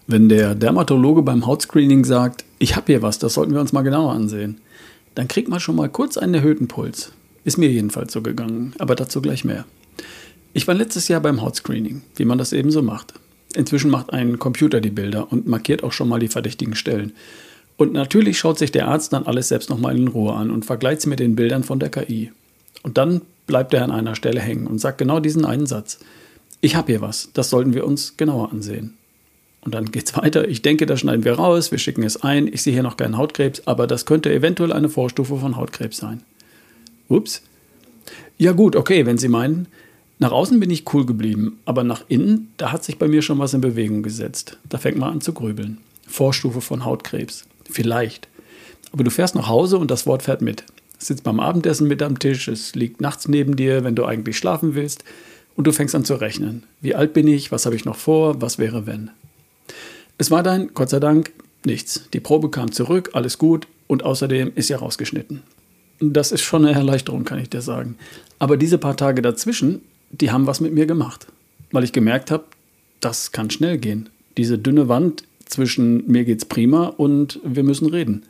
Wenn der Dermatologe beim Hautscreening sagt, ich habe hier was, das sollten wir uns mal genauer ansehen, dann kriegt man schon mal kurz einen erhöhten Puls. Ist mir jedenfalls so gegangen, aber dazu gleich mehr. Ich war letztes Jahr beim Hautscreening, wie man das eben so macht. Inzwischen macht ein Computer die Bilder und markiert auch schon mal die verdächtigen Stellen. Und natürlich schaut sich der Arzt dann alles selbst nochmal in Ruhe an und vergleicht es mit den Bildern von der KI. Und dann bleibt er an einer Stelle hängen und sagt genau diesen einen Satz. Ich habe hier was, das sollten wir uns genauer ansehen. Und dann geht's weiter. Ich denke, das schneiden wir raus, wir schicken es ein. Ich sehe hier noch keinen Hautkrebs, aber das könnte eventuell eine Vorstufe von Hautkrebs sein. Ups. Ja gut, okay, wenn Sie meinen. Nach außen bin ich cool geblieben, aber nach innen, da hat sich bei mir schon was in Bewegung gesetzt. Da fängt man an zu grübeln. Vorstufe von Hautkrebs. Vielleicht. Aber du fährst nach Hause und das Wort fährt mit. Sitzt beim Abendessen mit am Tisch, es liegt nachts neben dir, wenn du eigentlich schlafen willst. Und du fängst an zu rechnen. Wie alt bin ich? Was habe ich noch vor? Was wäre, wenn? Es war dann, Gott sei Dank, nichts. Die Probe kam zurück, alles gut und außerdem ist ja rausgeschnitten. Das ist schon eine Erleichterung, kann ich dir sagen. Aber diese paar Tage dazwischen, die haben was mit mir gemacht. Weil ich gemerkt habe, das kann schnell gehen. Diese dünne Wand zwischen mir geht's prima und wir müssen reden.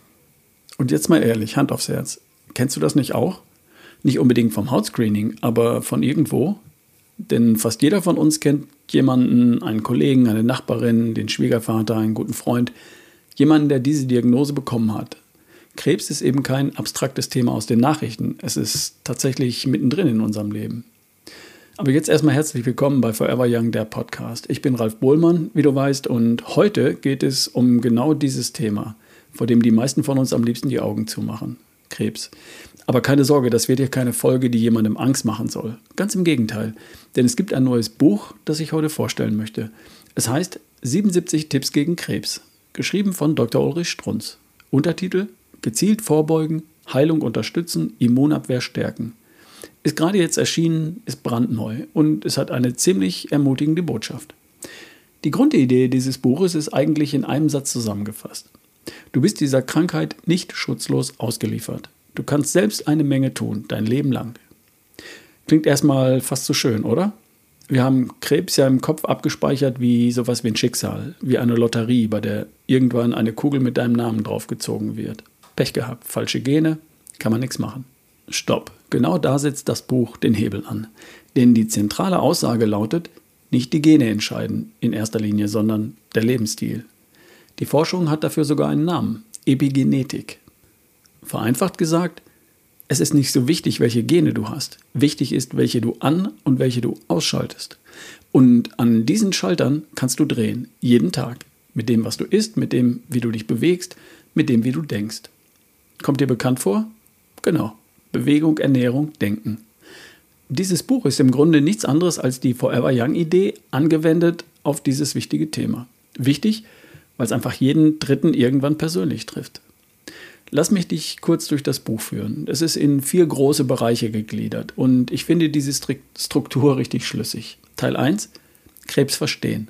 Und jetzt mal ehrlich, Hand aufs Herz. Kennst du das nicht auch? Nicht unbedingt vom Hautscreening, aber von irgendwo? Denn fast jeder von uns kennt jemanden, einen Kollegen, eine Nachbarin, den Schwiegervater, einen guten Freund, jemanden, der diese Diagnose bekommen hat. Krebs ist eben kein abstraktes Thema aus den Nachrichten. Es ist tatsächlich mittendrin in unserem Leben. Aber jetzt erstmal herzlich willkommen bei Forever Young, der Podcast. Ich bin Ralf Bohlmann, wie du weißt, und heute geht es um genau dieses Thema, vor dem die meisten von uns am liebsten die Augen zumachen. Krebs. Aber keine Sorge, das wird hier keine Folge, die jemandem Angst machen soll. Ganz im Gegenteil, denn es gibt ein neues Buch, das ich heute vorstellen möchte. Es heißt 77 Tipps gegen Krebs, geschrieben von Dr. Ulrich Strunz. Untertitel: Gezielt vorbeugen, Heilung unterstützen, Immunabwehr stärken. Ist gerade jetzt erschienen, ist brandneu und es hat eine ziemlich ermutigende Botschaft. Die Grundidee dieses Buches ist eigentlich in einem Satz zusammengefasst. Du bist dieser Krankheit nicht schutzlos ausgeliefert. Du kannst selbst eine Menge tun, dein Leben lang. Klingt erstmal fast so schön, oder? Wir haben Krebs ja im Kopf abgespeichert wie sowas wie ein Schicksal, wie eine Lotterie, bei der irgendwann eine Kugel mit deinem Namen draufgezogen wird. Pech gehabt, falsche Gene, kann man nichts machen. Stopp, genau da setzt das Buch den Hebel an. Denn die zentrale Aussage lautet, nicht die Gene entscheiden in erster Linie, sondern der Lebensstil. Die Forschung hat dafür sogar einen Namen, Epigenetik. Vereinfacht gesagt, es ist nicht so wichtig, welche Gene du hast. Wichtig ist, welche du an- und welche du ausschaltest. Und an diesen Schaltern kannst du drehen, jeden Tag. Mit dem, was du isst, mit dem, wie du dich bewegst, mit dem, wie du denkst. Kommt dir bekannt vor? Genau. Bewegung, Ernährung, Denken. Dieses Buch ist im Grunde nichts anderes als die Forever Young-Idee, angewendet auf dieses wichtige Thema. Wichtig, weil es einfach jeden Dritten irgendwann persönlich trifft. Lass mich dich kurz durch das Buch führen. Es ist in 4 große Bereiche gegliedert und ich finde diese Struktur richtig schlüssig. Teil 1, Krebs verstehen.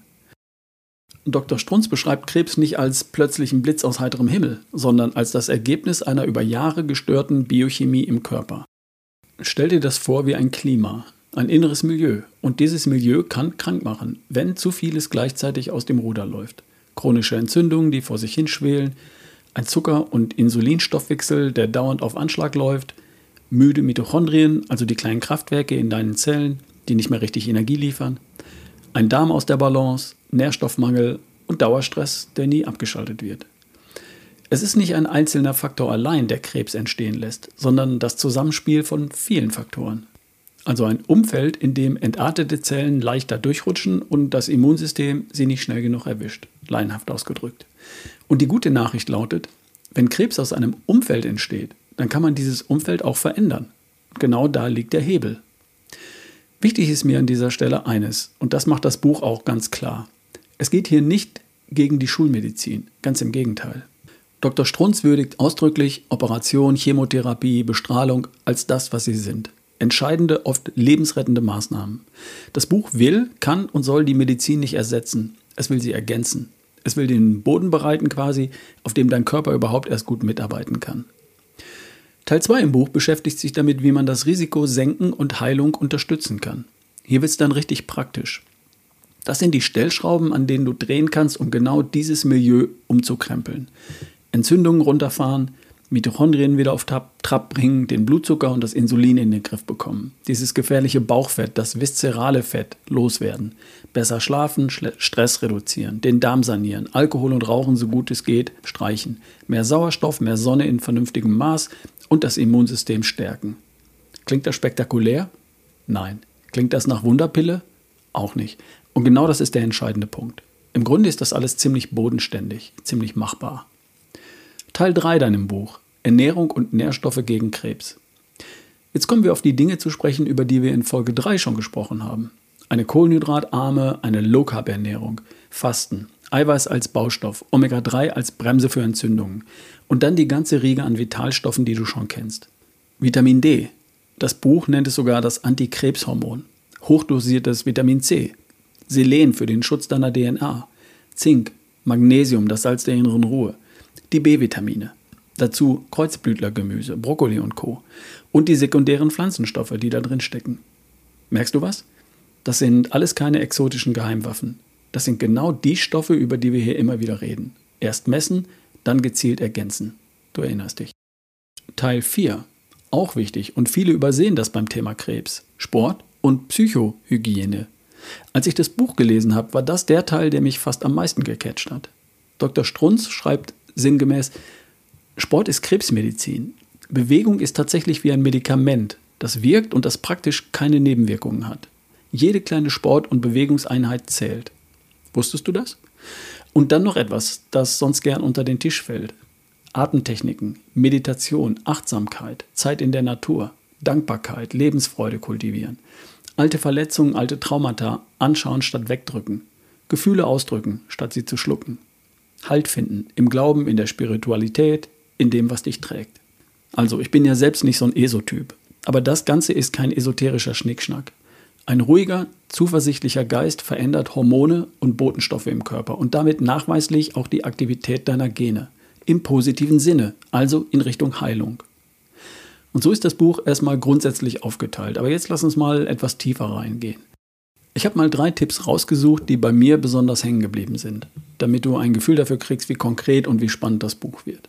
Dr. Strunz beschreibt Krebs nicht als plötzlichen Blitz aus heiterem Himmel, sondern als das Ergebnis einer über Jahre gestörten Biochemie im Körper. Stell dir das vor wie ein Klima, ein inneres Milieu. Und dieses Milieu kann krank machen, wenn zu vieles gleichzeitig aus dem Ruder läuft. Chronische Entzündungen, die vor sich hinschwelen, ein Zucker- und Insulinstoffwechsel, der dauernd auf Anschlag läuft, müde Mitochondrien, also die kleinen Kraftwerke in deinen Zellen, die nicht mehr richtig Energie liefern, ein Darm aus der Balance, Nährstoffmangel und Dauerstress, der nie abgeschaltet wird. Es ist nicht ein einzelner Faktor allein, der Krebs entstehen lässt, sondern das Zusammenspiel von vielen Faktoren. Also ein Umfeld, in dem entartete Zellen leichter durchrutschen und das Immunsystem sie nicht schnell genug erwischt, laienhaft ausgedrückt. Und die gute Nachricht lautet, wenn Krebs aus einem Umfeld entsteht, dann kann man dieses Umfeld auch verändern. Genau da liegt der Hebel. Wichtig ist mir an dieser Stelle eines, und das macht das Buch auch ganz klar. Es geht hier nicht gegen die Schulmedizin, ganz im Gegenteil. Dr. Strunz würdigt ausdrücklich Operation, Chemotherapie, Bestrahlung als das, was sie sind. Entscheidende, oft lebensrettende Maßnahmen. Das Buch will, kann und soll die Medizin nicht ersetzen. Es will sie ergänzen. Es will den Boden bereiten quasi, auf dem dein Körper überhaupt erst gut mitarbeiten kann. Teil 2 im Buch beschäftigt sich damit, wie man das Risiko senken und Heilung unterstützen kann. Hier wird es dann richtig praktisch. Das sind die Stellschrauben, an denen du drehen kannst, um genau dieses Milieu umzukrempeln. Entzündungen runterfahren, Mitochondrien wieder auf Trab bringen, den Blutzucker und das Insulin in den Griff bekommen. Dieses gefährliche Bauchfett, das viszerale Fett, loswerden. Besser schlafen, Stress reduzieren, den Darm sanieren, Alkohol und Rauchen so gut es geht streichen. Mehr Sauerstoff, mehr Sonne in vernünftigem Maß und das Immunsystem stärken. Klingt das spektakulär? Nein. Klingt das nach Wunderpille? Auch nicht. Und genau das ist der entscheidende Punkt. Im Grunde ist das alles ziemlich bodenständig, ziemlich machbar. Teil 3 deinem Buch: Ernährung und Nährstoffe gegen Krebs. Jetzt kommen wir auf die Dinge zu sprechen, über die wir in Folge 3 schon gesprochen haben. Eine kohlenhydratarme, eine Low-Carb-Ernährung, Fasten, Eiweiß als Baustoff, Omega-3 als Bremse für Entzündungen und dann die ganze Riege an Vitalstoffen, die du schon kennst. Vitamin D. Das Buch nennt es sogar das Antikrebshormon. Hochdosiertes Vitamin C. Selen für den Schutz deiner DNA. Zink, Magnesium, das Salz der inneren Ruhe. Die B-Vitamine. Dazu Kreuzblütlergemüse, Brokkoli und Co. Und die sekundären Pflanzenstoffe, die da drin stecken. Merkst du was? Das sind alles keine exotischen Geheimwaffen. Das sind genau die Stoffe, über die wir hier immer wieder reden. Erst messen, dann gezielt ergänzen. Du erinnerst dich. Teil 4. Auch wichtig und viele übersehen das beim Thema Krebs. Sport und Psychohygiene. Als ich das Buch gelesen habe, war das der Teil, der mich fast am meisten gecatcht hat. Dr. Strunz schreibt sinngemäß: Sport ist Krebsmedizin. Bewegung ist tatsächlich wie ein Medikament, das wirkt und das praktisch keine Nebenwirkungen hat. Jede kleine Sport- und Bewegungseinheit zählt. Wusstest du das? Und dann noch etwas, das sonst gern unter den Tisch fällt. Atemtechniken, Meditation, Achtsamkeit, Zeit in der Natur, Dankbarkeit, Lebensfreude kultivieren. Alte Verletzungen, alte Traumata anschauen statt wegdrücken. Gefühle ausdrücken, statt sie zu schlucken. Halt finden, im Glauben, in der Spiritualität, in dem, was dich trägt. Also, ich bin ja selbst nicht so ein ESO-Typ. Aber das Ganze ist kein esoterischer Schnickschnack. Ein ruhiger, zuversichtlicher Geist verändert Hormone und Botenstoffe im Körper und damit nachweislich auch die Aktivität deiner Gene. Im positiven Sinne, also in Richtung Heilung. Und so ist das Buch erstmal grundsätzlich aufgeteilt. Aber jetzt lass uns mal etwas tiefer reingehen. Ich habe mal 3 Tipps rausgesucht, die bei mir besonders hängen geblieben sind, damit du ein Gefühl dafür kriegst, wie konkret und wie spannend das Buch wird.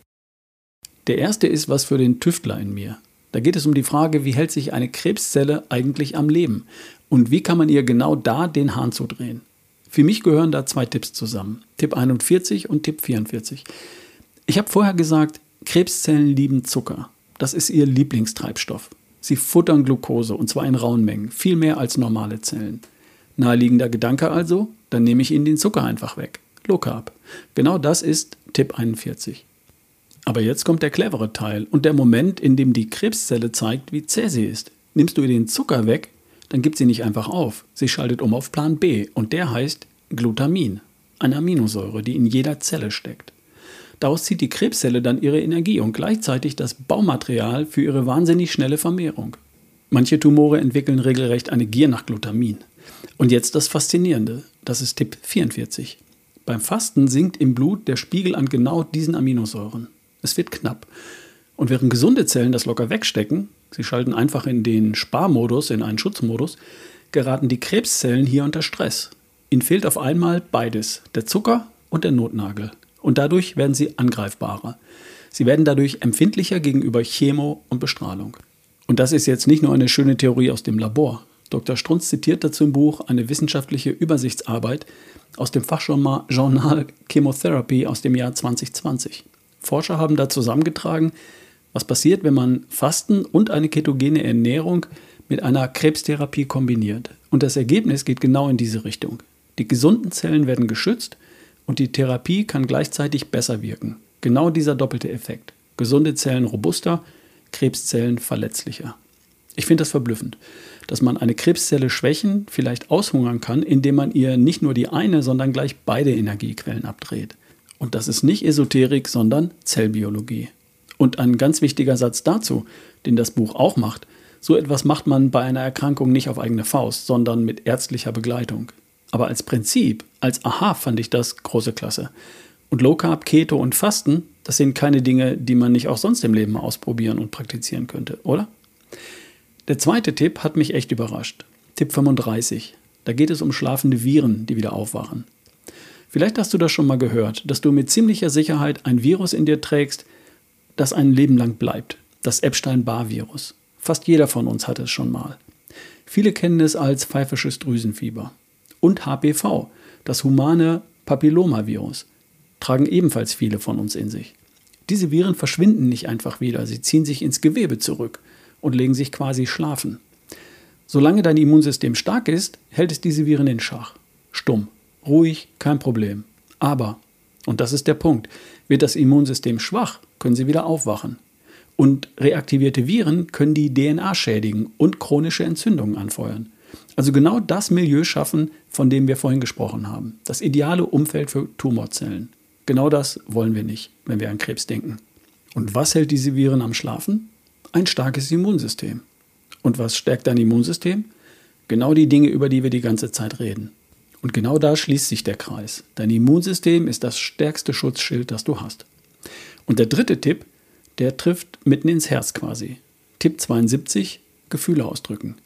Der erste ist was für den Tüftler in mir. Da geht es um die Frage, wie hält sich eine Krebszelle eigentlich am Leben und wie kann man ihr genau da den Hahn zudrehen. Für mich gehören da 2 Tipps zusammen, Tipp 41 und Tipp 44. Ich habe vorher gesagt, Krebszellen lieben Zucker. Das ist ihr Lieblingstreibstoff. Sie futtern Glucose und zwar in rauen Mengen, viel mehr als normale Zellen. Naheliegender Gedanke also, dann nehme ich ihnen den Zucker einfach weg. Low Carb. Genau das ist Tipp 41. Aber jetzt kommt der clevere Teil und der Moment, in dem die Krebszelle zeigt, wie zäh sie ist. Nimmst du ihr den Zucker weg, dann gibt sie nicht einfach auf. Sie schaltet um auf Plan B und der heißt Glutamin, eine Aminosäure, die in jeder Zelle steckt. Daraus zieht die Krebszelle dann ihre Energie und gleichzeitig das Baumaterial für ihre wahnsinnig schnelle Vermehrung. Manche Tumore entwickeln regelrecht eine Gier nach Glutamin. Und jetzt das Faszinierende, das ist Tipp 44. Beim Fasten sinkt im Blut der Spiegel an genau diesen Aminosäuren. Es wird knapp. Und während gesunde Zellen das locker wegstecken, sie schalten einfach in den Sparmodus, in einen Schutzmodus, geraten die Krebszellen hier unter Stress. Ihnen fehlt auf einmal beides, der Zucker und der Notnagel. Und dadurch werden sie angreifbarer. Sie werden dadurch empfindlicher gegenüber Chemo und Bestrahlung. Und das ist jetzt nicht nur eine schöne Theorie aus dem Labor. Dr. Strunz zitiert dazu im Buch eine wissenschaftliche Übersichtsarbeit aus dem Fachjournal Chemotherapy aus dem Jahr 2020. Forscher haben da zusammengetragen, was passiert, wenn man Fasten und eine ketogene Ernährung mit einer Krebstherapie kombiniert. Und das Ergebnis geht genau in diese Richtung. Die gesunden Zellen werden geschützt und die Therapie kann gleichzeitig besser wirken. Genau dieser doppelte Effekt. Gesunde Zellen robuster, Krebszellen verletzlicher. Ich finde das verblüffend, dass man eine Krebszelle schwächen, vielleicht aushungern kann, indem man ihr nicht nur die eine, sondern gleich beide Energiequellen abdreht. Und das ist nicht Esoterik, sondern Zellbiologie. Und ein ganz wichtiger Satz dazu, den das Buch auch macht: So etwas macht man bei einer Erkrankung nicht auf eigene Faust, sondern mit ärztlicher Begleitung. Aber als Prinzip, als Aha fand ich das große Klasse. Und Low Carb, Keto und Fasten, das sind keine Dinge, die man nicht auch sonst im Leben mal ausprobieren und praktizieren könnte, oder? Der zweite Tipp hat mich echt überrascht. Tipp 35. Da geht es um schlafende Viren, die wieder aufwachen. Vielleicht hast du das schon mal gehört, dass du mit ziemlicher Sicherheit ein Virus in dir trägst, das ein Leben lang bleibt. Das Epstein-Barr-Virus. Fast jeder von uns hat es schon mal. Viele kennen es als pfeifisches Drüsenfieber. Und HPV, das humane Papillomavirus, tragen ebenfalls viele von uns in sich. Diese Viren verschwinden nicht einfach wieder, sie ziehen sich ins Gewebe zurück und legen sich quasi schlafen. Solange dein Immunsystem stark ist, hält es diese Viren in Schach. Stumm, ruhig, kein Problem. Aber, und das ist der Punkt, wird das Immunsystem schwach, können sie wieder aufwachen. Und reaktivierte Viren können die DNA schädigen und chronische Entzündungen anfeuern. Also genau das Milieu schaffen, von dem wir vorhin gesprochen haben. Das ideale Umfeld für Tumorzellen. Genau das wollen wir nicht, wenn wir an Krebs denken. Und was hält diese Viren am Schlafen? Ein starkes Immunsystem. Und was stärkt dein Immunsystem? Genau die Dinge, über die wir die ganze Zeit reden. Und genau da schließt sich der Kreis. Dein Immunsystem ist das stärkste Schutzschild, das du hast. Und der dritte Tipp, der trifft mitten ins Herz quasi. Tipp 72, Gefühle ausdrücken.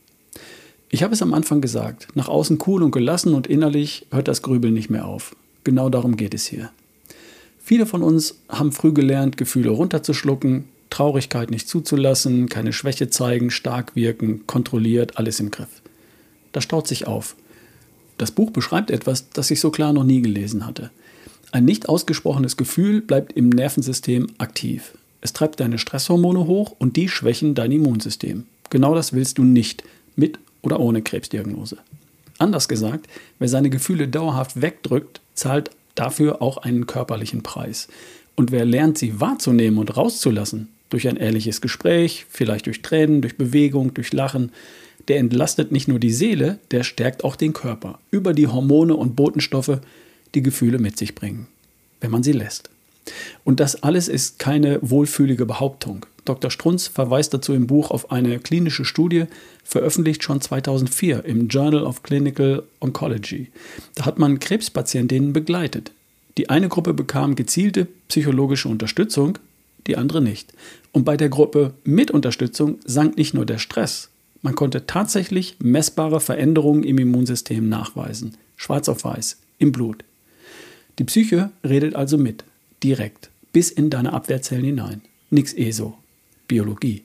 Ich habe es am Anfang gesagt, nach außen cool und gelassen und innerlich hört das Grübeln nicht mehr auf. Genau darum geht es hier. Viele von uns haben früh gelernt, Gefühle runterzuschlucken, Traurigkeit nicht zuzulassen, keine Schwäche zeigen, stark wirken, kontrolliert, alles im Griff. Das staut sich auf. Das Buch beschreibt etwas, das ich so klar noch nie gelesen hatte. Ein nicht ausgesprochenes Gefühl bleibt im Nervensystem aktiv. Es treibt deine Stresshormone hoch und die schwächen dein Immunsystem. Genau das willst du nicht, mit oder ohne Krebsdiagnose. Anders gesagt, wer seine Gefühle dauerhaft wegdrückt, zahlt dafür auch einen körperlichen Preis. Und wer lernt, sie wahrzunehmen und rauszulassen, durch ein ehrliches Gespräch, vielleicht durch Tränen, durch Bewegung, durch Lachen, der entlastet nicht nur die Seele, der stärkt auch den Körper über die Hormone und Botenstoffe, die Gefühle mit sich bringen, wenn man sie lässt. Und das alles ist keine wohlfühlige Behauptung. Dr. Strunz verweist dazu im Buch auf eine klinische Studie, veröffentlicht schon 2004 im Journal of Clinical Oncology. Da hat man Krebspatientinnen begleitet. Die eine Gruppe bekam gezielte psychologische Unterstützung, die andere nicht. Und bei der Gruppe mit Unterstützung sank nicht nur der Stress, man konnte tatsächlich messbare Veränderungen im Immunsystem nachweisen. Schwarz auf weiß, im Blut. Die Psyche redet also mit, direkt, bis in deine Abwehrzellen hinein. Nix ESO. Biologie.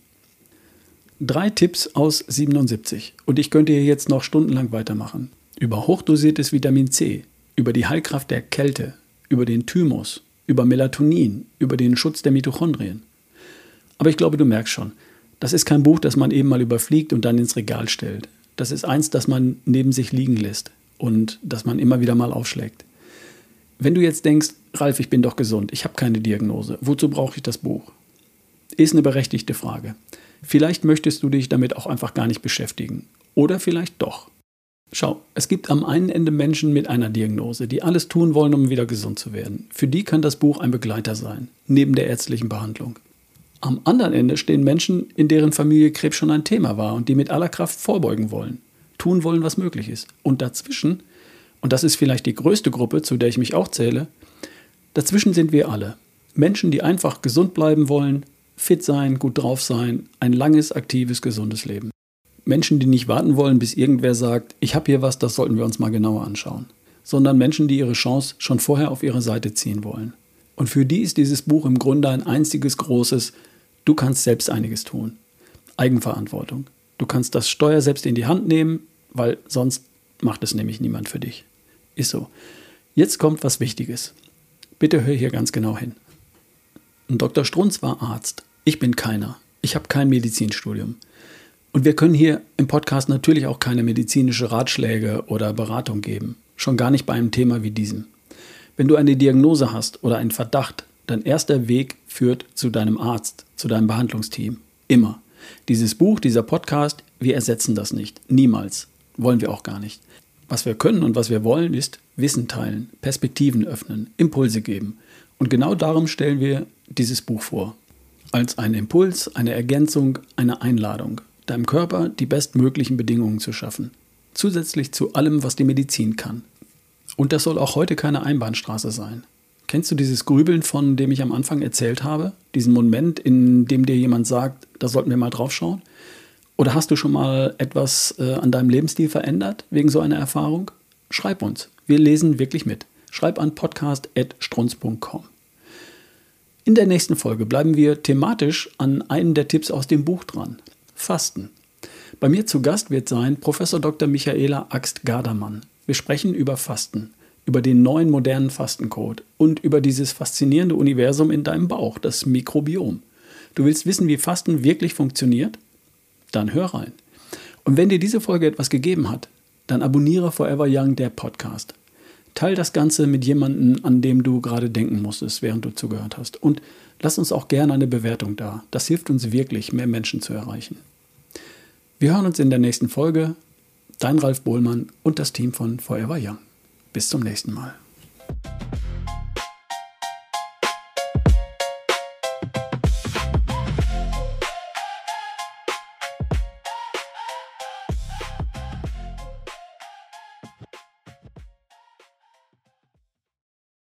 3 Tipps aus 77 und ich könnte hier jetzt noch stundenlang weitermachen. Über hochdosiertes Vitamin C, über die Heilkraft der Kälte, über den Thymus, über Melatonin, über den Schutz der Mitochondrien. Aber ich glaube, du merkst schon, das ist kein Buch, das man eben mal überfliegt und dann ins Regal stellt. Das ist eins, das man neben sich liegen lässt und das man immer wieder mal aufschlägt. Wenn du jetzt denkst, Ralf, ich bin doch gesund, ich habe keine Diagnose, wozu brauche ich das Buch? Ist eine berechtigte Frage. Vielleicht möchtest du dich damit auch einfach gar nicht beschäftigen. Oder vielleicht doch. Schau, es gibt am einen Ende Menschen mit einer Diagnose, die alles tun wollen, um wieder gesund zu werden. Für die kann das Buch ein Begleiter sein, neben der ärztlichen Behandlung. Am anderen Ende stehen Menschen, in deren Familie Krebs schon ein Thema war und die mit aller Kraft vorbeugen wollen, tun wollen, was möglich ist. Und dazwischen, und das ist vielleicht die größte Gruppe, zu der ich mich auch zähle, dazwischen sind wir alle. Menschen, die einfach gesund bleiben wollen, fit sein, gut drauf sein, ein langes, aktives, gesundes Leben. Menschen, die nicht warten wollen, bis irgendwer sagt, ich habe hier was, das sollten wir uns mal genauer anschauen. Sondern Menschen, die ihre Chance schon vorher auf ihre Seite ziehen wollen. Und für die ist dieses Buch im Grunde ein einziges großes, du kannst selbst einiges tun. Eigenverantwortung. Du kannst das Steuer selbst in die Hand nehmen, weil sonst macht es nämlich niemand für dich. Ist so. Jetzt kommt was Wichtiges. Bitte hör hier ganz genau hin. Dr. Strunz war Arzt. Ich bin keiner. Ich habe kein Medizinstudium. Und wir können hier im Podcast natürlich auch keine medizinische Ratschläge oder Beratung geben. Schon gar nicht bei einem Thema wie diesem. Wenn du eine Diagnose hast oder einen Verdacht, dein erster Weg führt zu deinem Arzt, zu deinem Behandlungsteam. Immer. Dieses Buch, dieser Podcast, wir ersetzen das nicht. Niemals. Wollen wir auch gar nicht. Was wir können und was wir wollen, ist Wissen teilen, Perspektiven öffnen, Impulse geben. Und genau darum stellen wir dieses Buch vor. Als einen Impuls, eine Ergänzung, eine Einladung, deinem Körper die bestmöglichen Bedingungen zu schaffen. Zusätzlich zu allem, was die Medizin kann. Und das soll auch heute keine Einbahnstraße sein. Kennst du dieses Grübeln, von dem ich am Anfang erzählt habe? Diesen Moment, in dem dir jemand sagt, da sollten wir mal drauf schauen? Oder hast du schon mal etwas an deinem Lebensstil verändert wegen so einer Erfahrung? Schreib uns. Wir lesen wirklich mit. Schreib an podcast@strunz.com. In der nächsten Folge bleiben wir thematisch an einem der Tipps aus dem Buch dran. Fasten. Bei mir zu Gast wird sein Prof. Dr. Michaela Axt-Gardermann. Wir sprechen über Fasten, über den neuen modernen Fastencode und über dieses faszinierende Universum in deinem Bauch, das Mikrobiom. Du willst wissen, wie Fasten wirklich funktioniert? Dann hör rein. Und wenn dir diese Folge etwas gegeben hat, dann abonniere Forever Young, der Podcast. Teil das Ganze mit jemandem, an dem du gerade denken musstest, während du zugehört hast. Und lass uns auch gerne eine Bewertung da. Das hilft uns wirklich, mehr Menschen zu erreichen. Wir hören uns in der nächsten Folge. Dein Ralf Bohlmann und das Team von Forever Young. Bis zum nächsten Mal.